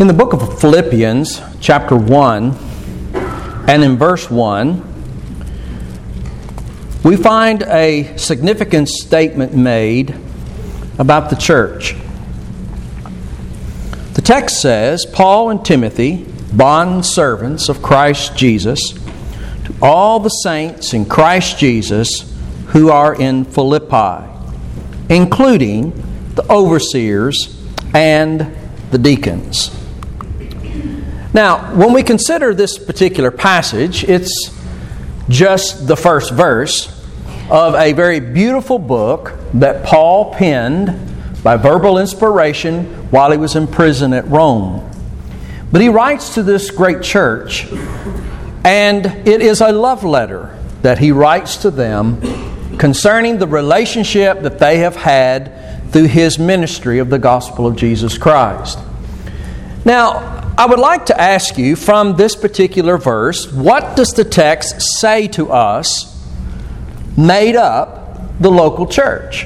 In the book of Philippians, chapter 1, and in verse 1, we find a significant statement made about the church. The text says, Paul and Timothy, bond servants of Christ Jesus, to all the saints in Christ Jesus who are in Philippi, including the overseers and the deacons. Now, when we consider this particular passage, it's just the first verse of a very beautiful book that Paul penned by verbal inspiration while he was in prison at Rome. But he writes to this great church, and it is a love letter that he writes to them concerning the relationship that they have had through his ministry of the gospel of Jesus Christ. Now, I would like to ask you from this particular verse, what does the text say to us made up the local church?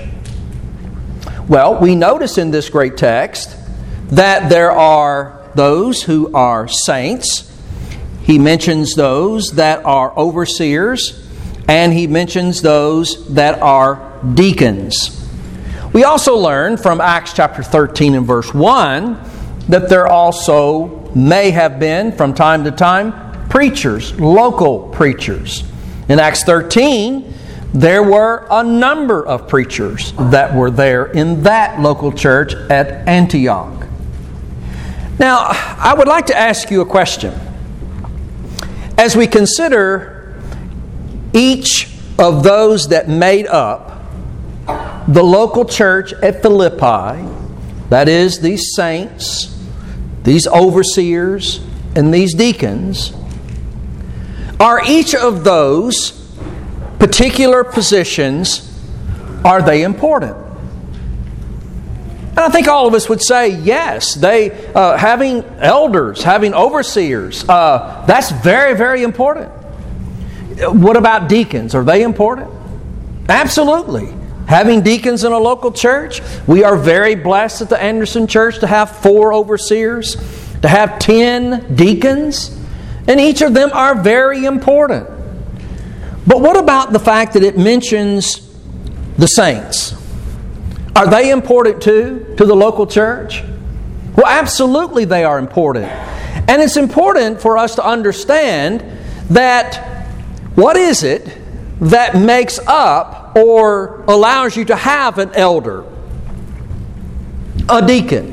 Well, we notice in this great text that there are those who are saints. He mentions those that are overseers, and he mentions those that are deacons. We also learn from Acts chapter 13 and verse 1 that there also may have been, from time to time, preachers, local preachers. In Acts 13, there were a number of preachers that were there in that local church at Antioch. Now, I would like to ask you a question. As we consider each of those that made up the local church at Philippi, that is, these saints, these overseers, and these deacons, are each of those particular positions, are they important? And I think all of us would say yes. They having elders, having overseers, that's very, very important. What about deacons? Are they important? Absolutely. Having deacons in a local church, we are very blessed at the Anderson Church to have 4 overseers, to have 10 deacons, and each of them are very important. But what about the fact that it mentions the saints? Are they important too to the local church? Well, absolutely they are important. And it's important for us to understand that what is it that makes up or allows you to have an elder, a deacon,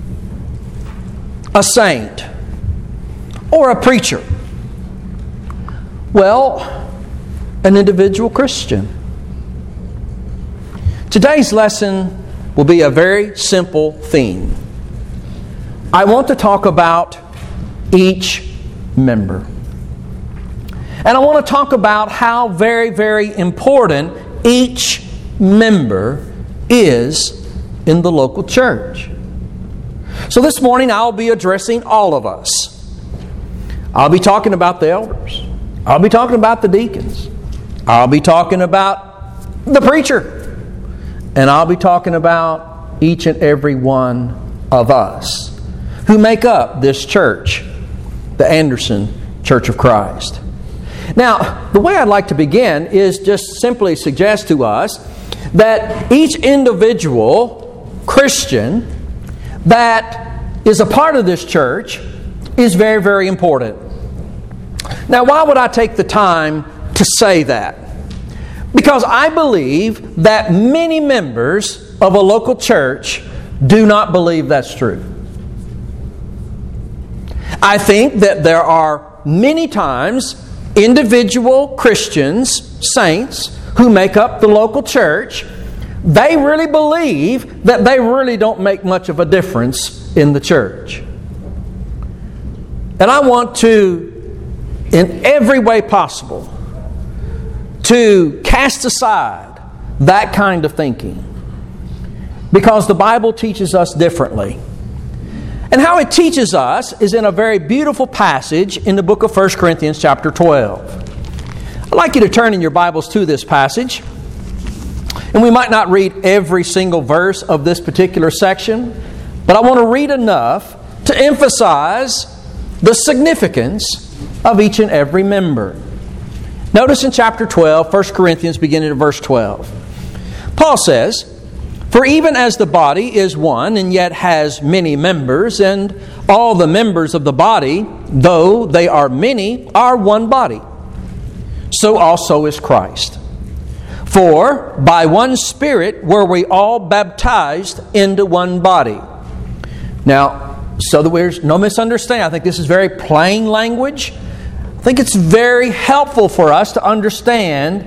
a saint, or a preacher? Well, an individual Christian. Today's lesson will be a very simple theme. I want to talk about each member. And I want to talk about how very, very important each member is in the local church. So this morning I'll be addressing all of us. I'll be talking about the elders. I'll be talking about the deacons. I'll be talking about the preacher. And I'll be talking about each and every one of us who make up this church, the Anderson Church of Christ. Now, the way I'd like to begin is just simply suggest to us that each individual Christian that is a part of this church is very, very important. Now, why would I take the time to say that? Because I believe that many members of a local church do not believe that's true. I think that there are many times individual Christians, saints, who make up the local church, they really believe that they really don't make much of a difference in the church. And I want to, in every way possible, to cast aside that kind of thinking, because the Bible teaches us differently. And how it teaches us is in a very beautiful passage in the book of 1 Corinthians chapter 12. I'd like you to turn in your Bibles to this passage. And we might not read every single verse of this particular section, but I want to read enough to emphasize the significance of each and every member. Notice in chapter 12, 1 Corinthians, beginning at verse 12. Paul says, "For even as the body is one and yet has many members, and all the members of the body, though they are many, are one body, so also is Christ. For by one Spirit were we all baptized into one body." Now, so that there's no misunderstanding, I think this is very plain language. I think it's very helpful for us to understand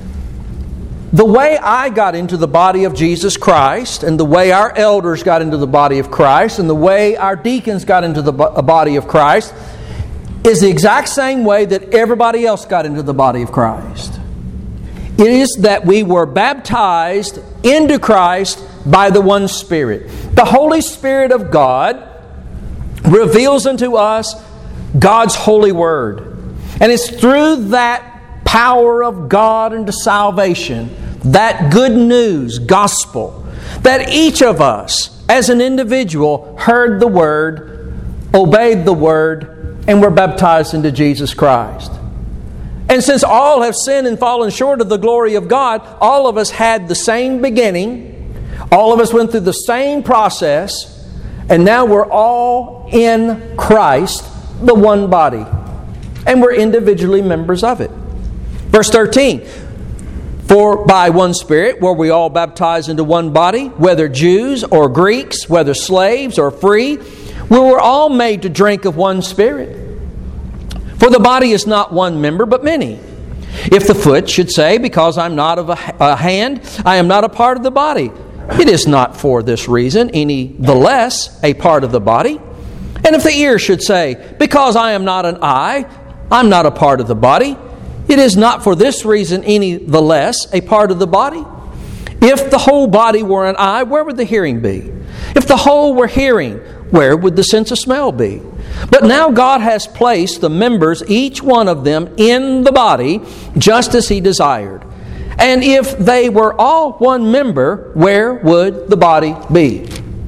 the way I got into the body of Jesus Christ, and the way our elders got into the body of Christ, and the way our deacons got into the body of Christ, is the exact same way that everybody else got into the body of Christ. It is that we were baptized into Christ by the one Spirit. The Holy Spirit of God reveals unto us God's holy Word. And it's through that power of God into salvation, that good news, gospel, that each of us as an individual heard the Word, obeyed the Word, and were baptized into Jesus Christ. And since all have sinned and fallen short of the glory of God, all of us had the same beginning, all of us went through the same process, and now we're all in Christ, the one body. And we're individually members of it. Verse 13, "For by one Spirit were we all baptized into one body, whether Jews or Greeks, whether slaves or free, we were all made to drink of one Spirit. For the body is not one member, but many. If the foot should say, because I'm not of a hand, I am not a part of the body, it is not for this reason any the less a part of the body. And if the ear should say, because I am not an eye, I'm not a part of the body, it is not for this reason any the less a part of the body. If the whole body were an eye, where would the hearing be? If the whole were hearing, where would the sense of smell be? But now God has placed the members, each one of them, in the body, just as He desired. And if they were all one member, where would the body be?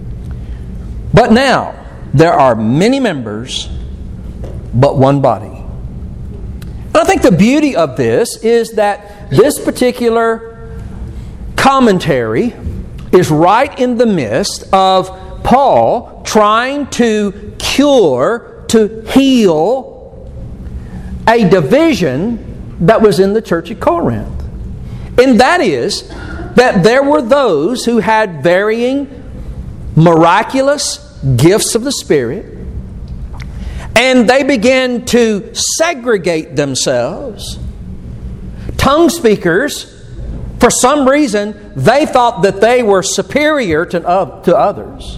But now there are many members, but one body." And I think the beauty of this is that this particular commentary is right in the midst of Paul trying to cure, to heal a division that was in the church at Corinth. And that is that there were those who had varying miraculous gifts of the Spirit, and they began to segregate themselves. Tongue speakers, for some reason, they thought that they were superior to others.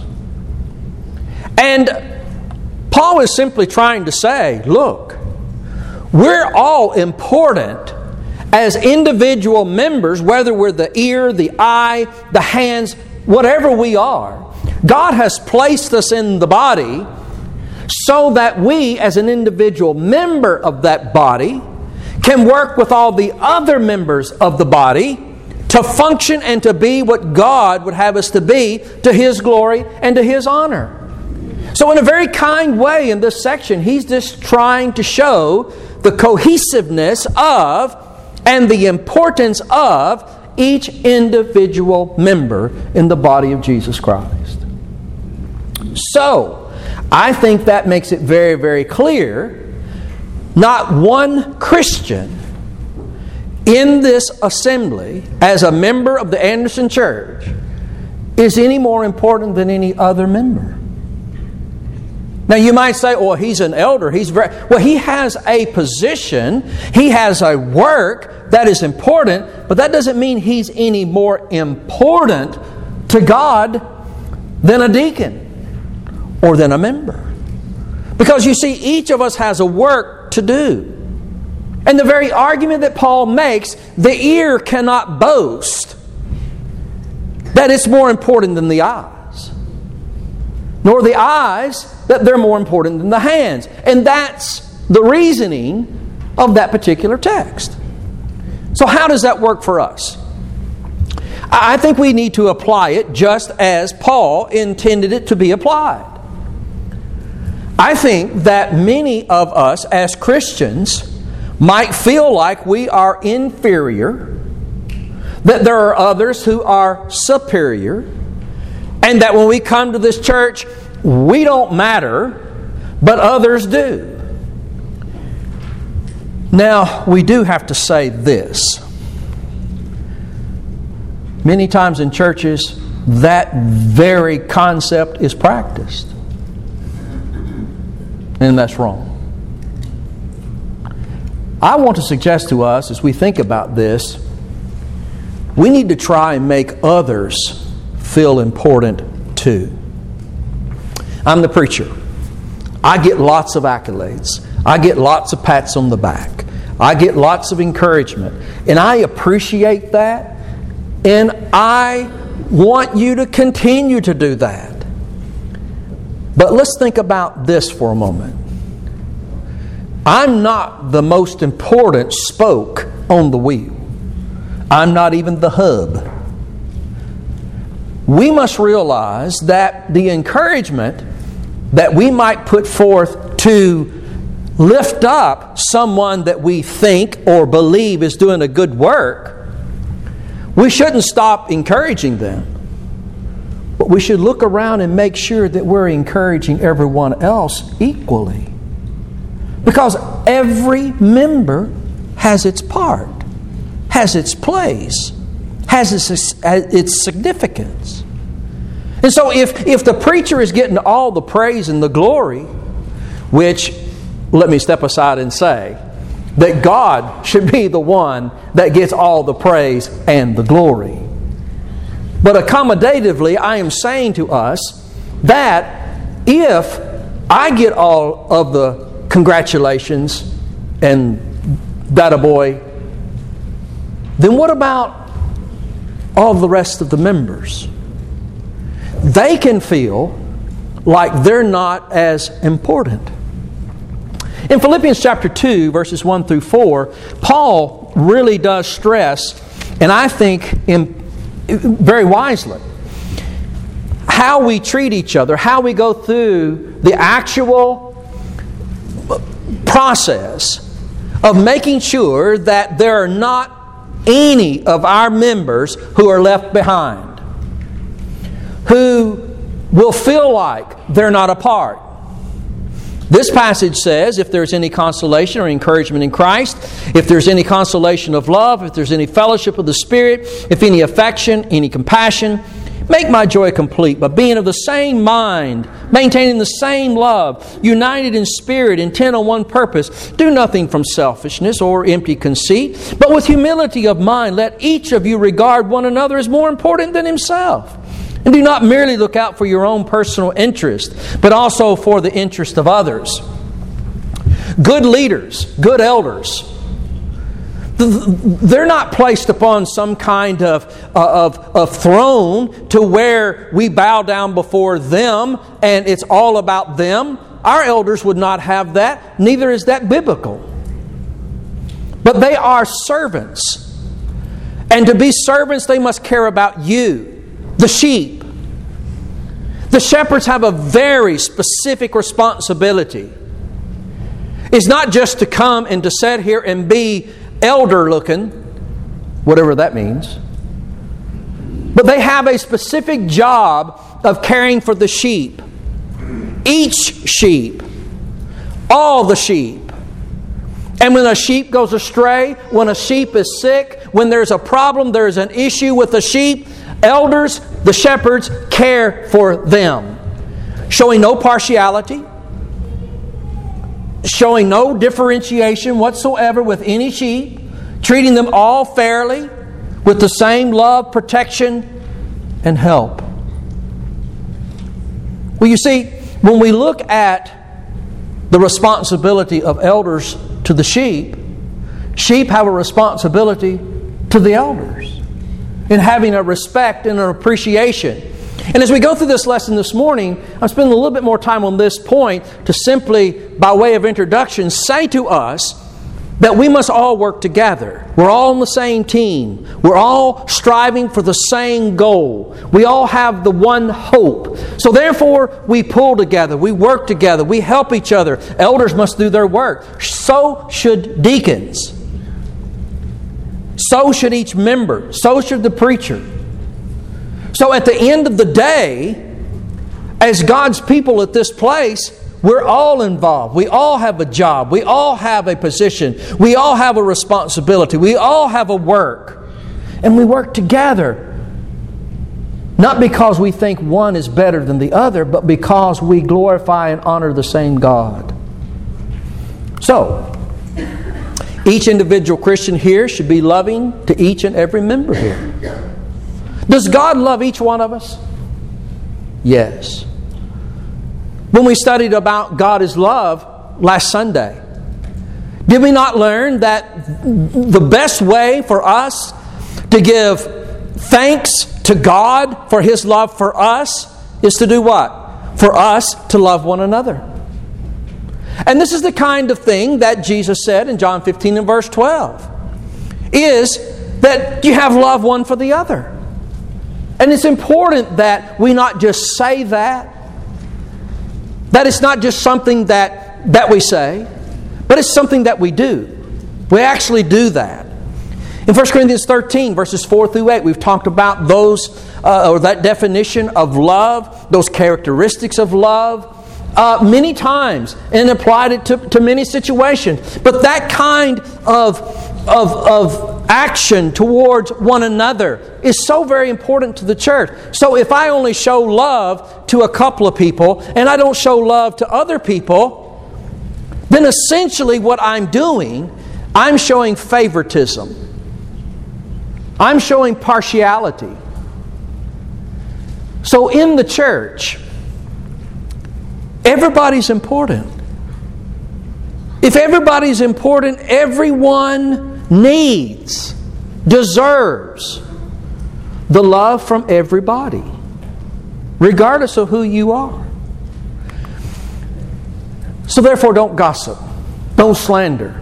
And Paul is simply trying to say, look, we're all important as individual members, whether we're the ear, the eye, the hands, whatever we are. God has placed us in the body so that we, as an individual member of that body, can work with all the other members of the body to function and to be what God would have us to be, to His glory and to His honor. So in a very kind way in this section, he's just trying to show the cohesiveness of and the importance of each individual member in the body of Jesus Christ. So, I think that makes it very, very clear, not one Christian in this assembly, as a member of the Anderson Church, is any more important than any other member. Now you might say, well, he's an elder. He has a position, he has a work that is important, but that doesn't mean he's any more important to God than a deacon or than a member. Because you see, each of us has a work to do. And the very argument that Paul makes, the ear cannot boast that it's more important than the eyes, nor the eyes that they're more important than the hands. And that's the reasoning of that particular text. So how does that work for us? I think we need to apply it just as Paul intended it to be applied. I think that many of us as Christians might feel like we are inferior, that there are others who are superior, and that when we come to this church, we don't matter, but others do. Now, we do have to say this. Many times in churches, that very concept is practiced. And that's wrong. I want to suggest to us, as we think about this, we need to try and make others feel important too. I'm the preacher. I get lots of accolades. I get lots of pats on the back. I get lots of encouragement. And I appreciate that. And I want you to continue to do that. But let's think about this for a moment. I'm not the most important spoke on the wheel. I'm not even the hub. We must realize that the encouragement that we might put forth to lift up someone that we think or believe is doing a good work, we shouldn't stop encouraging them. But we should look around and make sure that we're encouraging everyone else equally. Because every member has its part, has its place, has its significance. And so if the preacher is getting all the praise and the glory, which, let me step aside and say, that God should be the one that gets all the praise and the glory. But accommodatively, I am saying to us that if I get all of the congratulations and that boy, then what about all the rest of the members? They can feel like they're not as important. In Philippians chapter 2, verses 1 through 4, Paul really does stress, and I think very wisely, how we treat each other, how we go through the actual process of making sure that there are not any of our members who are left behind, who will feel like they're not a part. This passage says, if there's any consolation or encouragement in Christ, if there's any consolation of love, if there's any fellowship of the Spirit, if any affection, any compassion, make my joy complete by being of the same mind, maintaining the same love, united in spirit, intent on one purpose. Do nothing from selfishness or empty conceit, but with humility of mind, let each of you regard one another as more important than himself. And do not merely look out for your own personal interest, but also for the interest of others. Good leaders, good elders, they're not placed upon some kind of throne to where we bow down before them and it's all about them. Our elders would not have that. Neither is that biblical. But they are servants. And to be servants, they must care about you, the sheep. The shepherds have a very specific responsibility. It's not just to come and to sit here and be elder looking, whatever that means. But they have a specific job of caring for the sheep. Each sheep. All the sheep. And when a sheep goes astray, when a sheep is sick, when there's a problem, there's an issue with the sheep, elders, the shepherds, care for them. Showing no partiality, showing no differentiation whatsoever with any sheep, treating them all fairly, with the same love, protection, and help. Well, you see, when we look at the responsibility of elders to the sheep, sheep have a responsibility to the elders in having a respect and an appreciation. And as we go through this lesson this morning, I'm spending a little bit more time on this point to simply, by way of introduction, say to us that we must all work together. We're all on the same team. We're all striving for the same goal. We all have the one hope. So therefore, we pull together. We work together. We help each other. Elders must do their work. So should deacons. So should each member. So should the preacher. So at the end of the day, as God's people at this place, we're all involved. We all have a job. We all have a position. We all have a responsibility. We all have a work. And we work together. Not because we think one is better than the other, but because we glorify and honor the same God. So, each individual Christian here should be loving to each and every member here. Does God love each one of us? Yes. When we studied about God is love last Sunday, did we not learn that the best way for us to give thanks to God for His love for us is to do what? For us to love one another. And this is the kind of thing that Jesus said in John 15 and verse 12, is that you have love one for the other. And it's important that we not just say that it's not just something that we say, but it's something that we do. We actually do that. In 1 Corinthians 13, verses 4 through 8, we've talked about those, or that definition of love, those characteristics of love, many times, and applied it to many situations. But that kind of action towards one another is so very important to the church. So if I only show love to a couple of people and I don't show love to other people, then essentially what I'm doing, I'm showing favoritism. I'm showing partiality. So in the church, everybody's important. If everybody's important, everyone needs, deserves the love from everybody, regardless of who you are. So therefore, don't gossip. Don't slander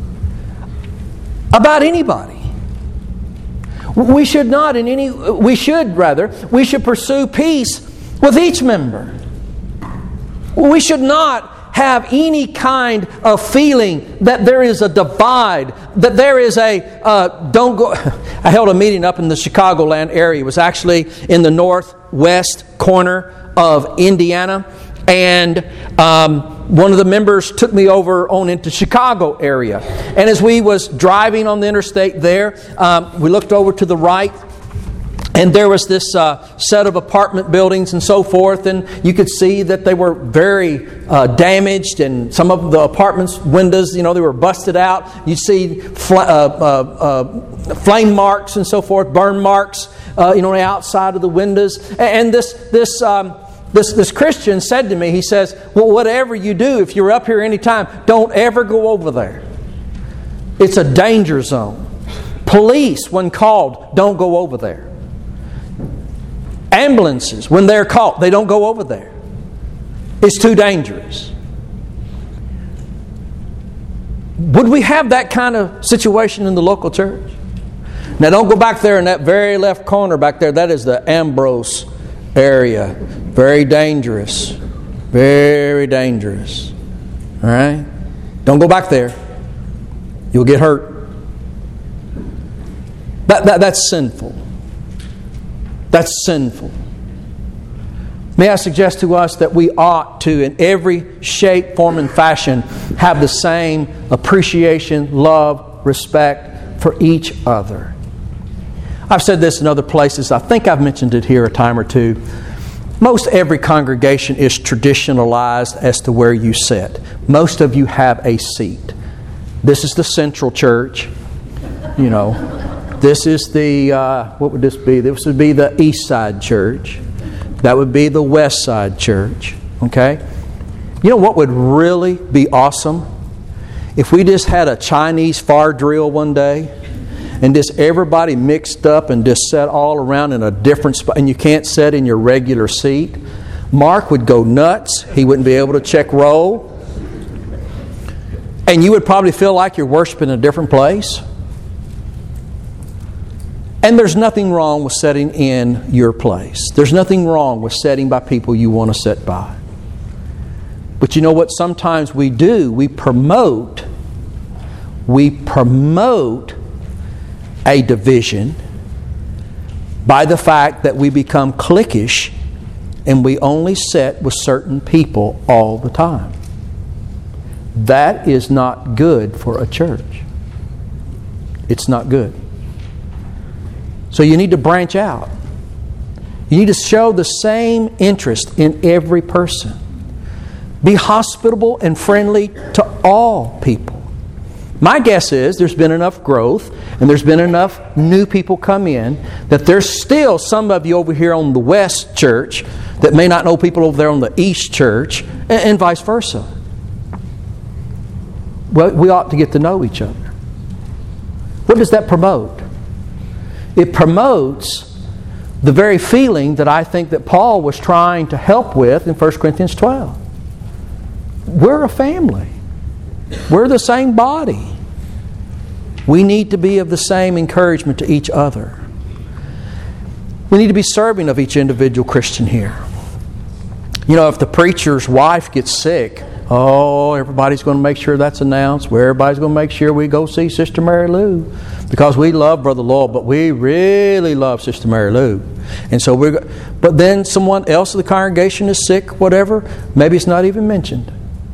about anybody. We should pursue peace with each member. We should not have any kind of feeling that there is a divide, that there is don't go. I held a meeting up in the Chicagoland area. It was actually in the northwest corner of Indiana. And one of the members took me over on into Chicago area. And as we was driving on the interstate there, we looked over to the right, and there was this set of apartment buildings and so forth, and you could see that they were very damaged, and some of the apartments' windows, they were busted out. You see flame marks and so forth, burn marks, on the outside of the windows. And this Christian said to me, he says, well, whatever you do, if you're up here anytime, don't ever go over there. It's a danger zone. Police, when called, don't go over there. Ambulances, when they're called, they don't go over there. It's too dangerous. Would we have that kind of situation in the local church? Now don't go back there in that very left corner back there. That is the Ambrose area. Very dangerous. Very dangerous. All right? Don't go back there. You'll get hurt. That's sinful. That's sinful. May I suggest to us that we ought to, in every shape, form, and fashion, have the same appreciation, love, respect for each other. I've said this in other places. I think I've mentioned it here a time or two. Most every congregation is traditionalized as to where you sit. Most of you have a seat. This is the central church. This is the, what would this be? This would be the east side church. That would be the west side church. Okay? You know what would really be awesome? If we just had a Chinese fire drill one day and just everybody mixed up and just sat all around in a different spot, and you can't sit in your regular seat. Mark would go nuts. He wouldn't be able to check roll. And you would probably feel like you're worshiping in a different place. And there's nothing wrong with sitting in your place. There's nothing wrong with sitting by people you want to sit by. But you know what sometimes we do? We promote a division by the fact that we become cliquish and we only sit with certain people all the time. That is not good for a church. It's not good. So you need to branch out. You need to show the same interest in every person. Be hospitable and friendly to all people. My guess is there's been enough growth and there's been enough new people come in that there's still some of you over here on the West Church that may not know people over there on the East Church, and vice versa. Well, we ought to get to know each other. What does that promote? It promotes the very feeling that I think that Paul was trying to help with in 1 Corinthians 12. We're a family. We're the same body. We need to be of the same encouragement to each other. We need to be serving of each individual Christian here. You know, if the preacher's wife gets sick, everybody's going to make sure that's announced. Everybody's going to make sure we go see Sister Mary Lou. Because we love Brother Lloyd, but we really love Sister Mary Lou. And so but then someone else in the congregation is sick, whatever, maybe it's not even mentioned.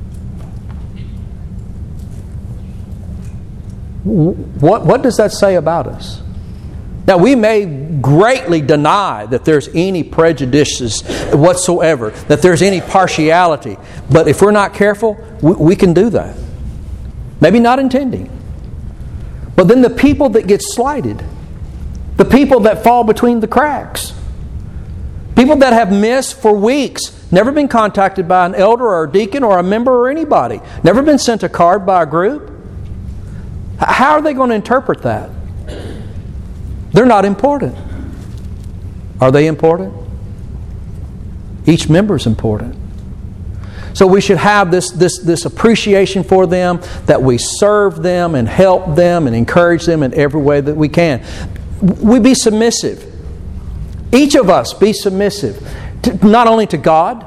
What does that say about us? Now, we may greatly deny that there's any prejudices whatsoever, that there's any partiality. But if we're not careful, we can do that. Maybe not intending. But then the people that get slighted, the people that fall between the cracks, people that have missed for weeks, never been contacted by an elder or a deacon or a member or anybody, never been sent a card by a group, how are they going to interpret that? They're not important. Are they important? Each member is important. So we should have this appreciation for them, that we serve them and help them and encourage them in every way that we can. We be submissive. Each of us be submissive, not only to God,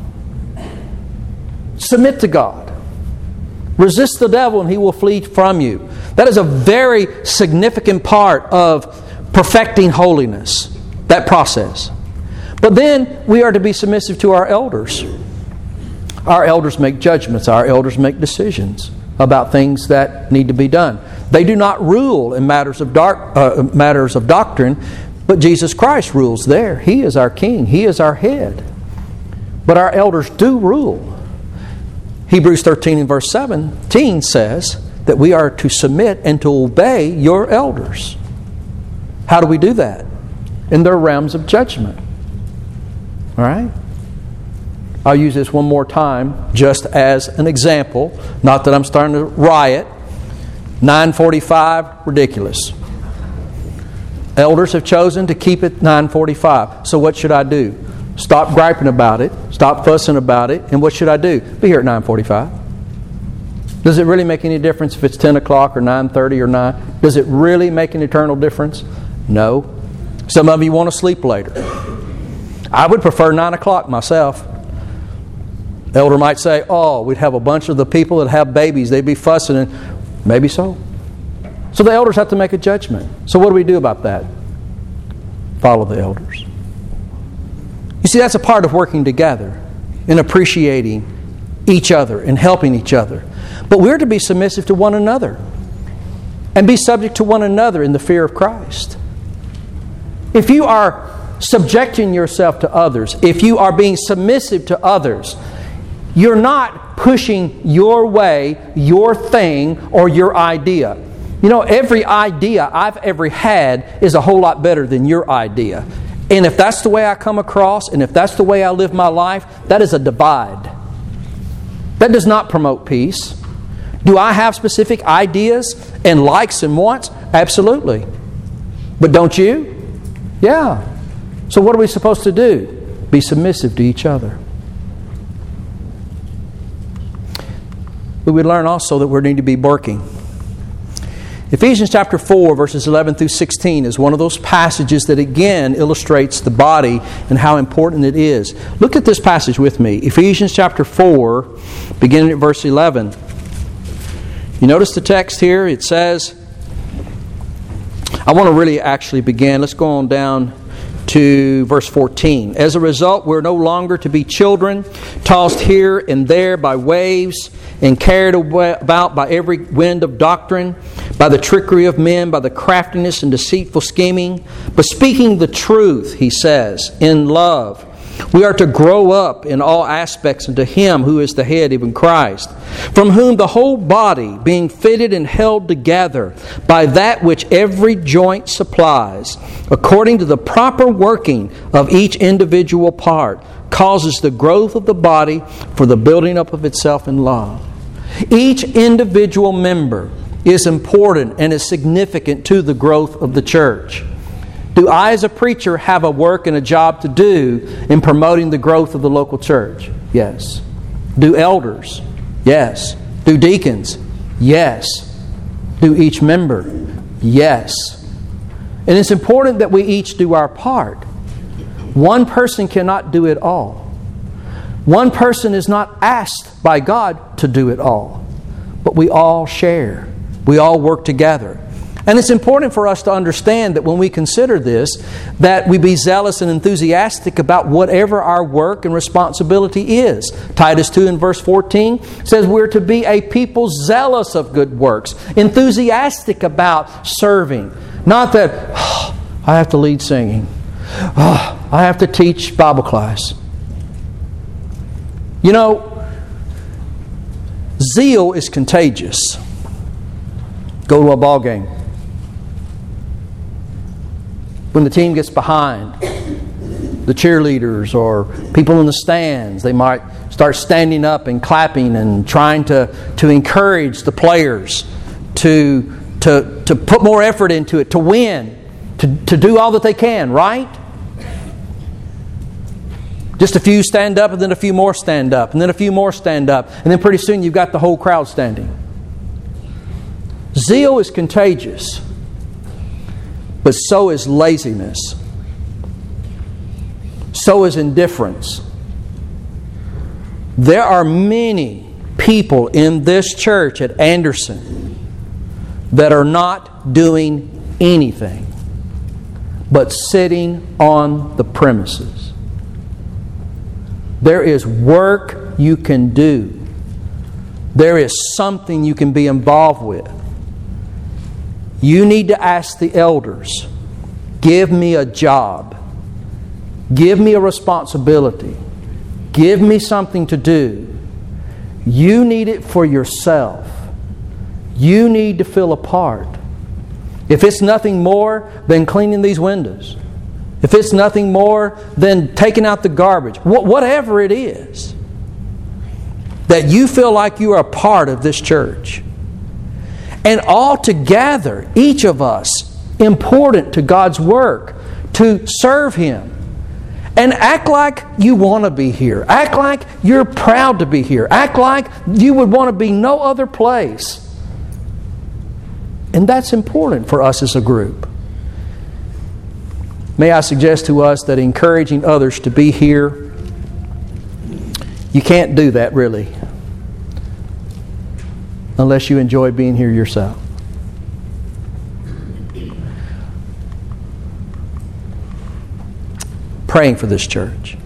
submit to God. Resist the devil and he will flee from you. That is a very significant part of perfecting holiness, that process. But then we are to be submissive to our elders. Our elders make judgments. Our elders make decisions about things that need to be done. They do not rule in matters of doctrine, but Jesus Christ rules there. He is our king. He is our head. But our elders do rule. Hebrews 13 and verse 17 says that we are to submit and to obey your elders. How do we do that? In their realms of judgment. All right? I'll use this one more time just as an example. Not that I'm starting to riot. 9:45, ridiculous. Elders have chosen to keep it 9:45. So what should I do? Stop griping about it. Stop fussing about it. And what should I do? Be here at 9:45. Does it really make any difference if it's 10 o'clock or 9:30 or 9? Does it really make an eternal difference? No. Some of you want to sleep later. I would prefer 9 o'clock myself. Elder might say, we'd have a bunch of the people that have babies. They'd be fussing. And maybe so. So the elders have to make a judgment. So what do we do about that? Follow the elders. You see, that's a part of working together and appreciating each other and helping each other. But we're to be submissive to one another and be subject to one another in the fear of Christ. If you are subjecting yourself to others, if you are being submissive to others, you're not pushing your way, your thing, or your idea. You know, every idea I've ever had is a whole lot better than your idea. And if that's the way I come across, and if that's the way I live my life, that is a divide. That does not promote peace. Do I have specific ideas and likes and wants? Absolutely. But don't you? Yeah. So what are we supposed to do? Be submissive to each other. but we learn also that we need to be working. Ephesians chapter 4, verses 11 through 16 is one of those passages that again illustrates the body and how important it is. Look at this passage with me. Ephesians chapter 4, beginning at verse 11. You notice the text here? It says, I want to really actually begin. Let's go on down to verse 14. As a result, we're no longer to be children, tossed here and there by waves and carried about by every wind of doctrine, by the trickery of men, by the craftiness and deceitful scheming. But speaking the truth, he says, in love, we are to grow up in all aspects into Him who is the head, even Christ, from whom the whole body, being fitted and held together by that which every joint supplies, according to the proper working of each individual part, causes the growth of the body for the building up of itself in love. Each individual member is important and is significant to the growth of the church. Do I as a preacher have a work and a job to do in promoting the growth of the local church? Yes. Do elders? Yes. Do deacons? Yes. Do each member? Yes. And it's important that we each do our part. One person cannot do it all. One person is not asked by God to do it all. But we all share. We all work together. And it's important for us to understand that when we consider this, that we be zealous and enthusiastic about whatever our work and responsibility is. Titus 2 and verse 14 says we're to be a people zealous of good works, enthusiastic about serving. Not that, I have to lead singing. I have to teach Bible class. You know, zeal is contagious. Go to a ball game. When the team gets behind, the cheerleaders or people in the stands, they might start standing up and clapping and trying to encourage the players to put more effort into it, to win, to do all that they can, right? Just a few stand up and then a few more stand up and then a few more stand up and then pretty soon you've got the whole crowd standing. Zeal is contagious. But so is laziness. So is indifference. There are many people in this church at Anderson that are not doing anything but sitting on the premises. There is work you can do. There is something you can be involved with. You need to ask the elders, give me a job. Give me a responsibility. Give me something to do. You need it for yourself. You need to feel a part. If it's nothing more than cleaning these windows, if it's nothing more than taking out the garbage, whatever it is, that you feel like you are a part of this church. And all together, each of us, important to God's work, to serve Him. And act like you want to be here. Act like you're proud to be here. Act like you would want to be no other place. And that's important for us as a group. May I suggest to us that encouraging others to be here, you can't do that really, unless you enjoy being here yourself. Praying for this church.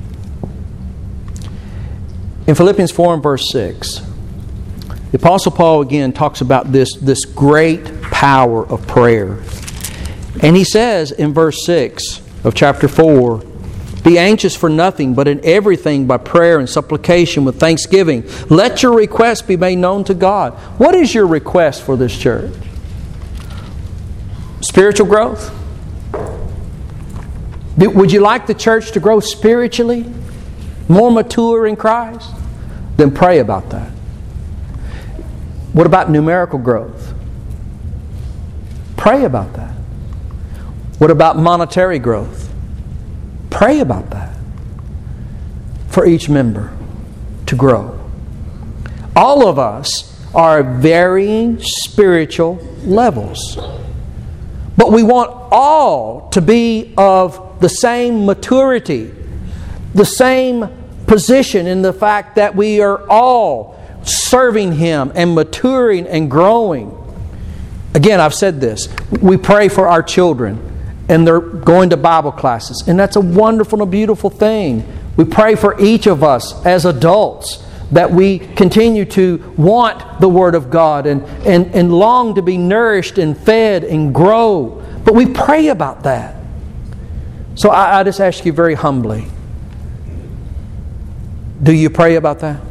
In Philippians 4 and verse 6, the Apostle Paul again talks about this great power of prayer. And he says in verse 6 of chapter 4, be anxious for nothing, but in everything by prayer and supplication with thanksgiving, let your requests be made known to God. What is your request for this church? Spiritual growth? Would you like the church to grow spiritually? More mature in Christ? Then pray about that. What about numerical growth? Pray about that. What about monetary growth? Pray about that for each member to grow. All of us are varying spiritual levels. But we want all to be of the same maturity, the same position in the fact that we are all serving Him and maturing and growing. Again, I've said this. We pray for our children and they're going to Bible classes. And that's a wonderful and beautiful thing. We pray for each of us as adults that we continue to want the Word of God and long to be nourished and fed and grow. But we pray about that. So I just ask you very humbly, do you pray about that?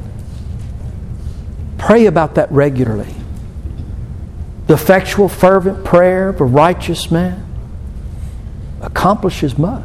Pray about that regularly. The effectual, fervent prayer of a righteous man accomplishes much.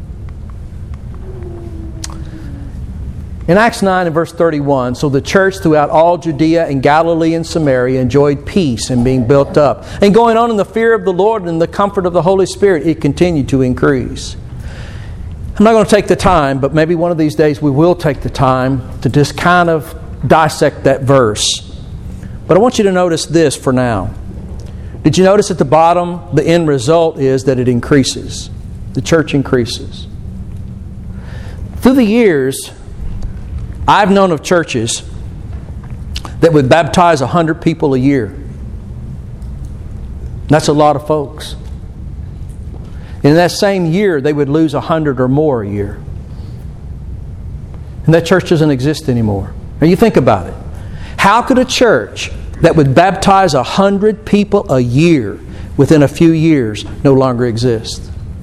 In Acts 9 and verse 31, so the church throughout all Judea and Galilee and Samaria enjoyed peace and being built up. And going on in the fear of the Lord and the comfort of the Holy Spirit, it continued to increase. I'm not going to take the time, but maybe one of these days we will take the time to just kind of dissect that verse. But I want you to notice this for now. Did you notice at the bottom, the end result is that it increases. The church increases. Through the years, I've known of churches that would baptize 100 people a year. That's a lot of folks. In that same year, they would lose 100 or more a year. And that church doesn't exist anymore. Now you think about it. How could a church that would baptize 100 people a year within a few years no longer exist?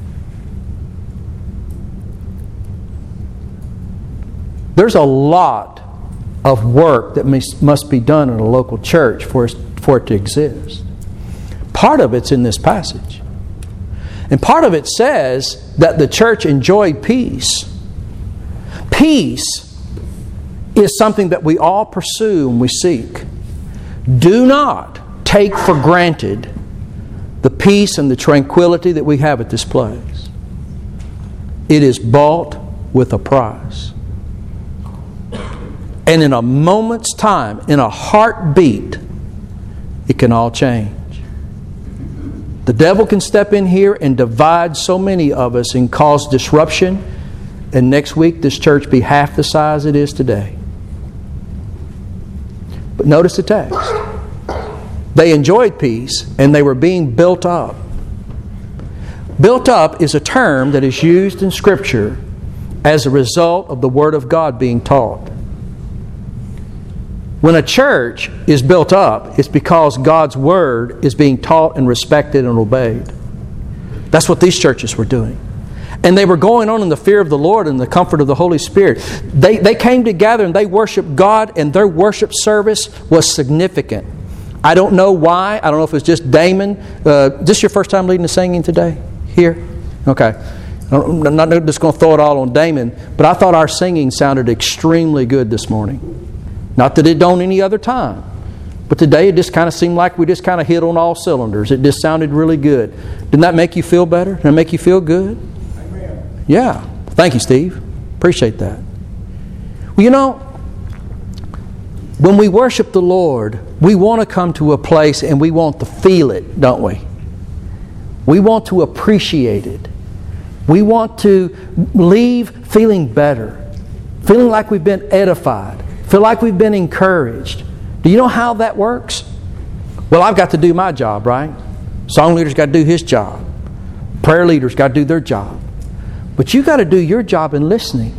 There's a lot of work that must be done in a local church for it to exist. Part of it's in this passage. And part of it says that the church enjoyed peace. Peace is something that we all pursue and we seek. Do not take for granted the peace and the tranquility that we have at this place. It is bought with a price. And in a moment's time, in a heartbeat, it can all change. The devil can step in here and divide so many of us and cause disruption, and next week this church be half the size it is today. But notice the text. They enjoyed peace and they were being built up. Built up is a term that is used in Scripture as a result of the Word of God being taught. When a church is built up, it's because God's Word is being taught and respected and obeyed. That's what these churches were doing. And they were going on in the fear of the Lord and the comfort of the Holy Spirit. They came together and they worshiped God, and their worship service was significant. I don't know why. I don't know if it's just Damon. Is this your first time leading the singing today? Here? Okay. I'm not just going to throw it all on Damon, but I thought our singing sounded extremely good this morning. Not that it don't any other time, but today it just kind of seemed like we just kind of hit on all cylinders. It just sounded really good. Didn't that make you feel better? Did that make you feel good? Amen. Yeah. Thank you, Steve. Appreciate that. Well, you know, when we worship the Lord, we want to come to a place and we want to feel it, don't we? We want to appreciate it. We want to leave feeling better, feeling like we've been edified, feel like we've been encouraged. Do you know how that works? Well, I've got to do my job, right? Song leader's got to do his job. Prayer leaders got to do their job. But you got to do your job in listening.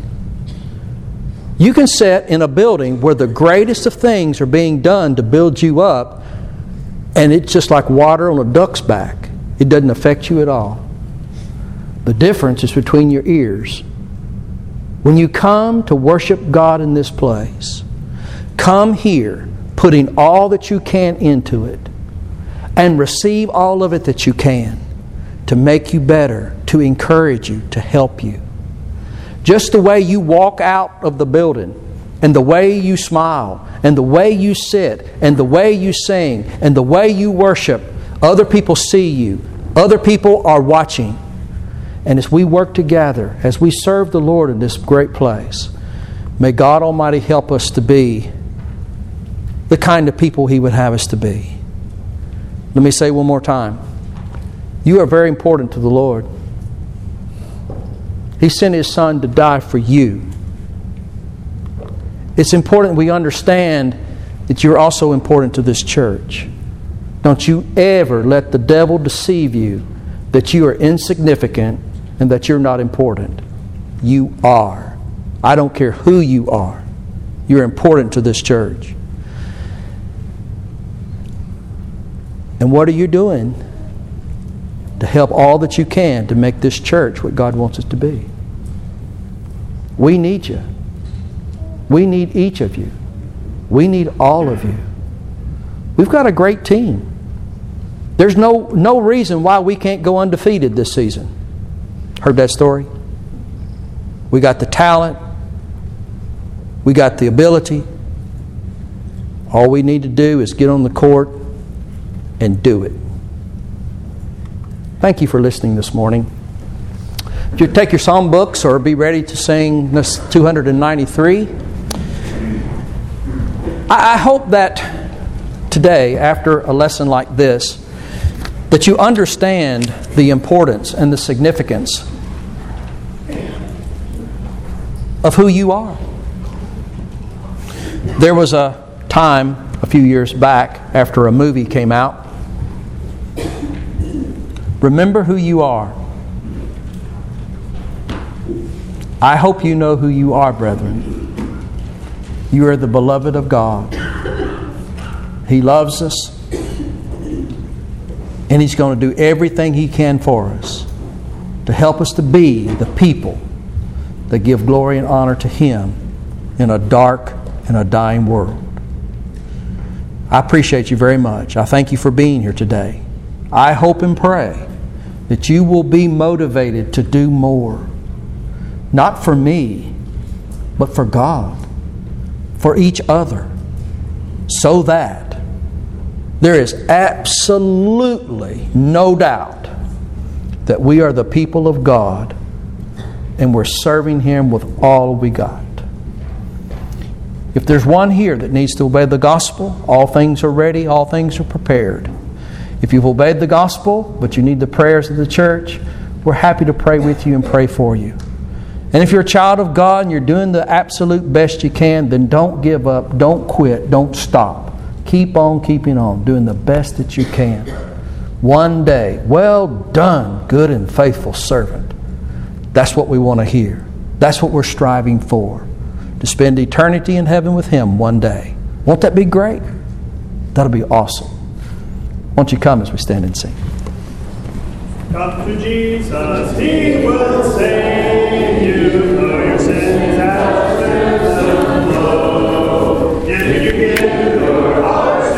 You can sit in a building where the greatest of things are being done to build you up, and it's just like water on a duck's back. It doesn't affect you at all. The difference is between your ears. When you come to worship God in this place, come here putting all that you can into it and receive all of it that you can to make you better, to encourage you, to help you. Just the way you walk out of the building and the way you smile and the way you sit and the way you sing and the way you worship, other people see you. Other people are watching. And as we work together, as we serve the Lord in this great place, may God Almighty help us to be the kind of people He would have us to be. Let me say one more time. You are very important to the Lord. He sent His Son to die for you. It's important we understand that you're also important to this church. Don't you ever let the devil deceive you that you are insignificant and that you're not important. You are. I don't care who you are. You're important to this church. And what are you doing to help all that you can to make this church what God wants it to be? We need you. We need each of you. We need all of you. We've got a great team. There's no reason why we can't go undefeated this season. Heard that story? We got the talent. We got the ability. All we need to do is get on the court and do it. Thank you for listening this morning. If you take your psalm books or be ready to sing this 293. I hope that today, after a lesson like this, that you understand the importance and the significance of who you are. There was a time a few years back after a movie came out. Remember who you are. I hope you know who you are, brethren. You are the beloved of God. He loves us. And He's going to do everything He can for us to help us to be the people that give glory and honor to Him in a dark and a dying world. I appreciate you very much. I thank you for being here today. I hope and pray that you will be motivated to do more. Not for me, but for God. For each other. So that there is absolutely no doubt that we are the people of God and we're serving Him with all we got. If there's one here that needs to obey the gospel, all things are ready, all things are prepared. If you've obeyed the gospel, but you need the prayers of the church, we're happy to pray with you and pray for you. And if you're a child of God and you're doing the absolute best you can, then don't give up, don't quit, don't stop. Keep on keeping on, doing the best that you can. One day, well done, good and faithful servant. That's what we want to hear. That's what we're striving for. To spend eternity in heaven with Him one day. Won't that be great? That'll be awesome. Won't you come as we stand and sing? Come to Jesus, He will save.